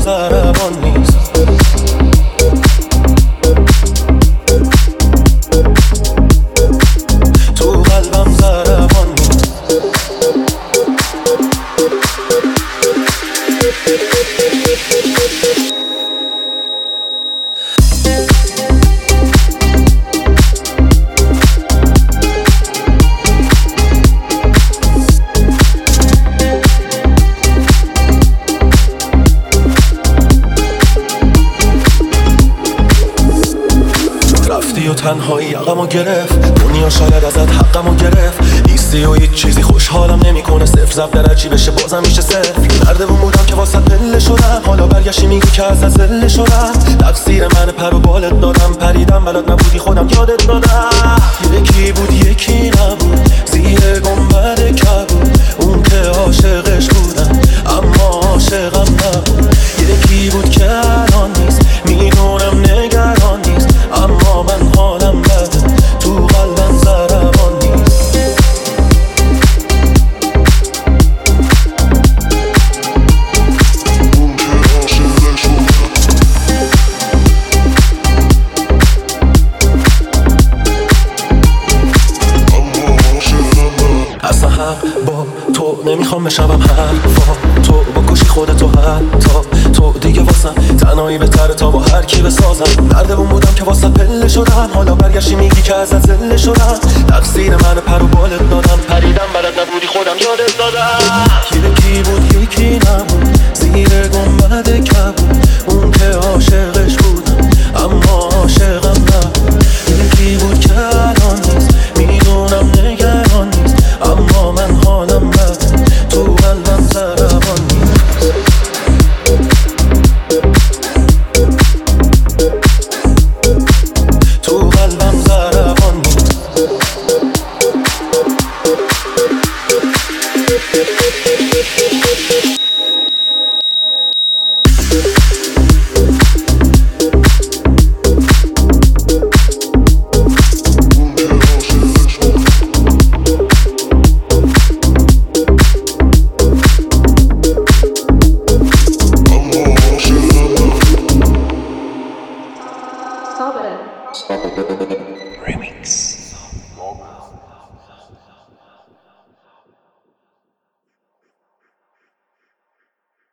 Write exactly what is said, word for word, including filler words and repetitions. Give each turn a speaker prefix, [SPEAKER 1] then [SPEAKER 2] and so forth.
[SPEAKER 1] ضربان نیست. تو قلبم ضربان نیست. رفتی و تنهایی عقمو گرفت، دنیا شاید ازت حقمو گرفت. نیستی و هیچ چیزی خوشحالم نمیکنه، صفر ضرب در هرچی بشه بازم میشه صفر. نردبون بودم که واسه پله شدم، حالا برگشتی میگی که از ذله شدم. تقصیر من پر و بالت دادم، پریدم بلد نبودی خودم یادت دادم. یکی بود یکی نبود، زیر گنبد کبود. اون که عاشقش بودم اما عاشقم نبود. یکی بود که الان نیست، میدونم نگران نیست، اما من حالم بده، تو قلبم ضربان نیست. اصلا حق با تو نمیخوام بشوم، حرفا تو بکشی خودتو، حتی تو دیگه واسم تنهایی بهتره تا با هر کی بسازم. نردبون بودم که واسه پله شدم، حالا برگشتی میگی که ازت ذله شدم. تقصیر من پر و بالت دادم، پریدم بلد نبودی خودم یادت دادم. یکی بود یکی نبود، زیر گنبد کبود. اون که عاشقش بودم اما عاشقم نبود. یکی بود که الان نیست، میدونم نگران نیست، اما من حالم بده، تو قلبم ضربان نیست. تو قلبم ضربان نیست.